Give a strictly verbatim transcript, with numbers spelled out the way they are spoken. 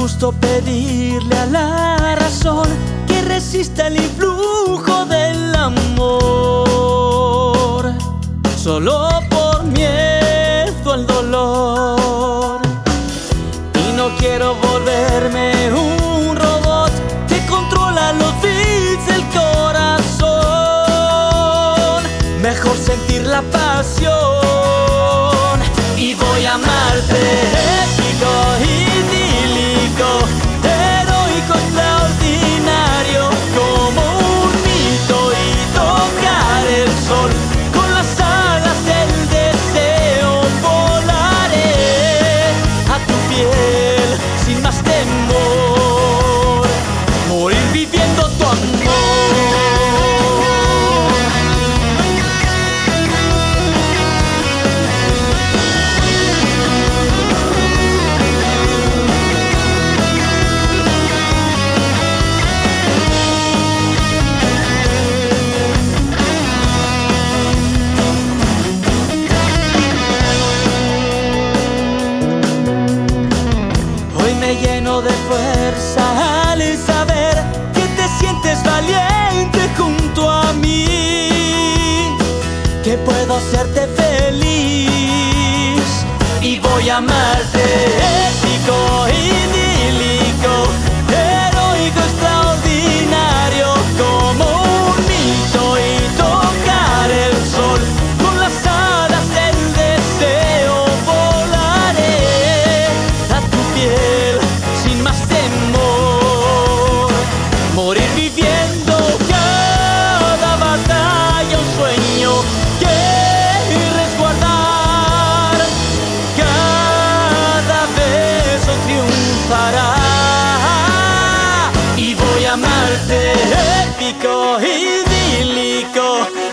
gusto pedirle a la razón que resista el influjo del amor, solo por miedo al dolor. Y no quiero volverme un robot que controla los beats del corazón. Mejor sentir la pasión y voy a amarte. Épico, idílico, heroico, extraordinario, como un mito, y tocar el sol con las alas del deseo. Volaré a tu piel sin más temor, morir viviendo tu amor. Me lleno de fuerza al saber que te sientes valiente junto a mí, que puedo hacerte feliz y voy a amarte. Épico, idílico, heroico, extraordinario, como un mito, y tocar el sol con las alas del deseo. Volaré a tu piel sin más temor, morir viviendo cada batalla, un sueño que resguardar. Cada beso triunfará y voy a amarte. Épico, idílico,